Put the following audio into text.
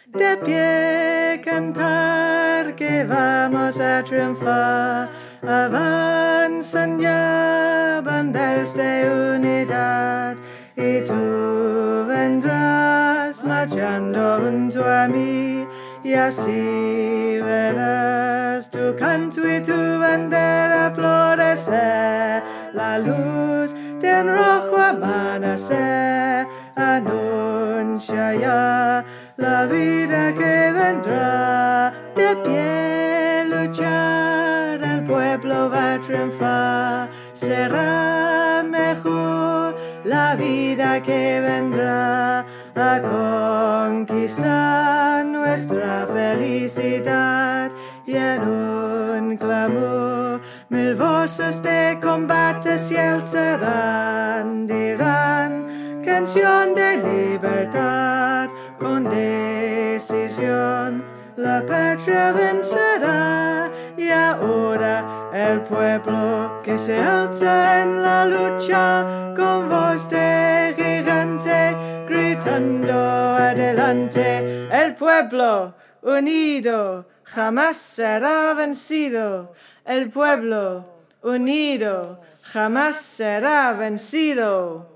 de pie cantar que vamos a triunfar. Avanzan ya banderas de unidad y tú vendrás marchando junto a mí y así verás tu canto y tu bandera florecer. La luz de un rojo amanecer anuncia ya la vida que vendrá. De pie luchar, el pueblo va a triunfar. Será mejor la vida que vendrá a conquistar nuestra felicidad. Y en un clamor, mil voces de combate se alzarán, dirán canción de libertad con decisión. La patria vencerá y ahora el pueblo que se alza en la lucha con voz de gigante gritando adelante. El pueblo unido jamás será vencido. El pueblo unido jamás será vencido.